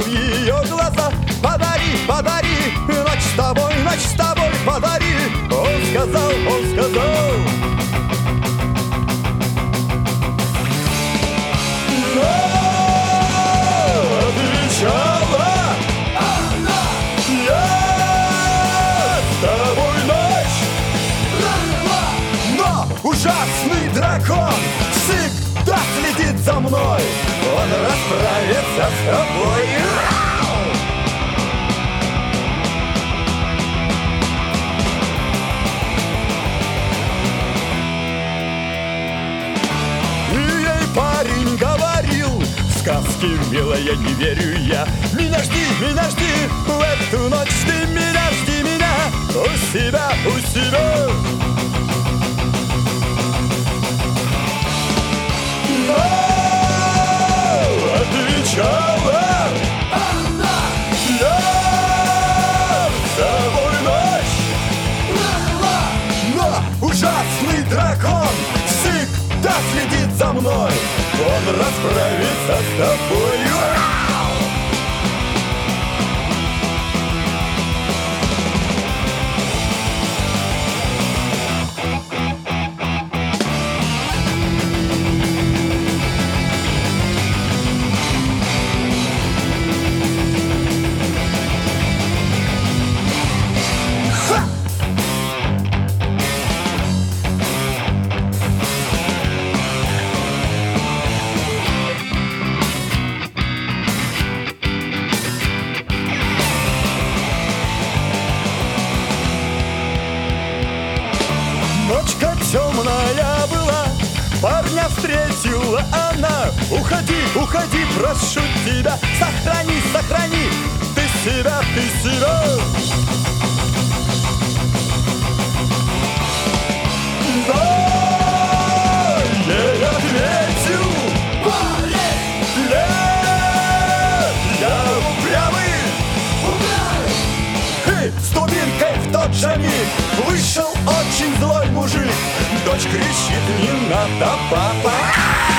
в ее глаза. Подари, подари, ночь с тобой, подари. Он сказал, он сказал. Но отвечала она: я с тобой ночь. Но ужасный дракон всегда следит за мной. Он расправится с тобой. И ей парень говорил: сказки, милая, не верю я. Меня жди, в эту ночь ты меня жди, меня у себя, у себя. Отвечала она: я с тобой ночь. Но ужасный дракон всегда следит за мной. Он расправится с тобою. Ночка темная была, парня встретила она. Уходи, уходи, прошу тебя, сохрани, сохрани ты себя, ты себя. Да, ей ответил парень: нет, я упрямый. И с дубинкой в тот же миг вышел очень злой мужик. Дочь кричит: не надо, папа.